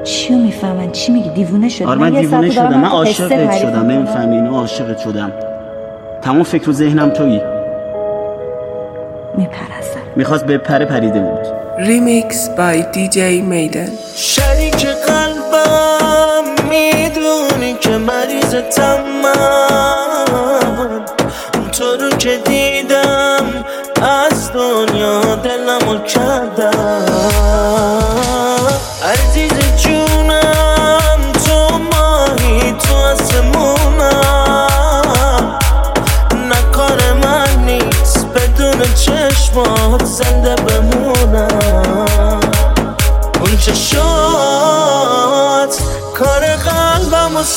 چیو میفهمن؟ چی میگی؟ دیوونه شدی؟ آره من دیوونه شدم، من عاشقت شدم، نمیفهمی اینو؟ عاشقت شدم، تمام فکر و ذهنم تویی. میپرستم. میخواست بپره پریده بود. ریمیکس بای دیجی میدن. شریک قلبم میدونی که مریضتم من، تو رو که دیدم از دنیا دلمو کردم. عزیز جونم تو ماهی تو آسمونم، نکار من نیست بدون چشمات زنده بمونم. اون چشات کار قلبم و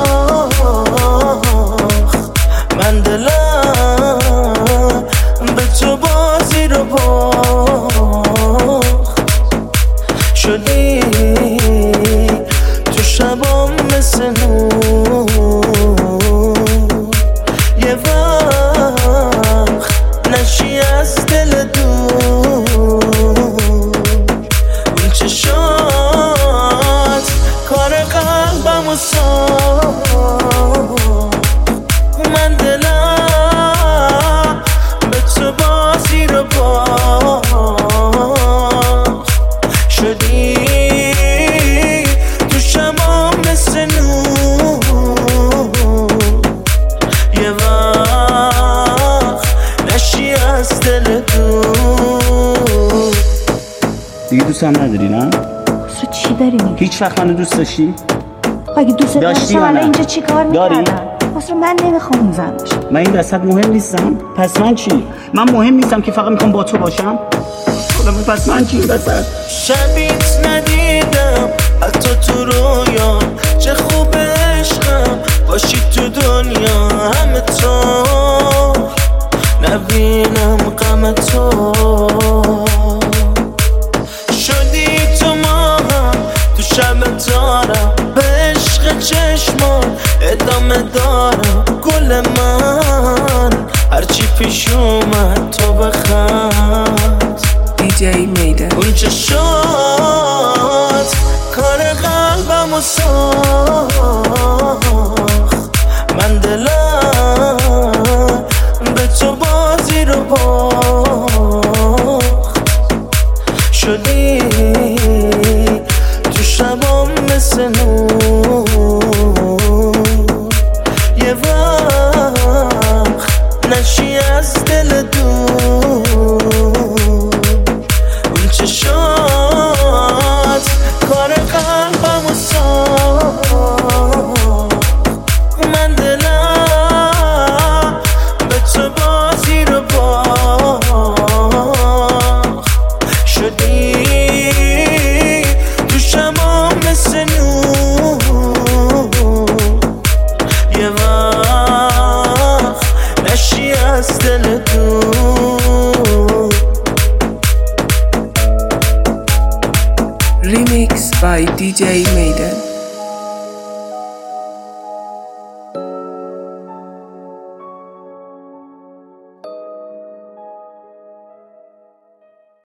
ساخت، من دلم به تو بازی رو باخت. شدی تو شبام مثل نور، یه وقت نشی از دل دور. اون چشات کار قلبم و ساخت، من دلم به تو بازی رو باخت. شدی تو شبام مثل نور، یه وقت نشی از دل دور. دیگه دوست هم نداری نه؟ اصلا چی داری میگی؟ هیچ وقت منو دوست داشتی؟ اگه دوست داشتی داشتم یا الان نه؟ اینجا چی کار داری؟ میکردم؟ اصلا من نمیخوام اون زن باشم. من این وسط مهم نیستم؟ پس من چی؟ من مهم نیستم که فقط میخوام با تو باشم؟ پس من چی این وسط؟ شبیت ندیدم حتی تو رویا، چه خوب عشقم باشی تو دنیا. همه تو نبینم غم تو، شدی تو ماهم تو شب تارم، به عشق چشمان ادامه دارم. گل من هرچی پیش اومد تو بخند. دیجی میدن. اون چشات کار قلبم و ساخت، من دلم به تو بازی رو باخت. شدی تو شبام مثل نور، یه وقت نشی از دل دور. اون چشات کار قلبم و ساخت، من دلم به تو بازی رو باخت. شدی تو شبام مثل نور، یه وقت نشی از دل دور. ریمیکس بای دیجی میدن.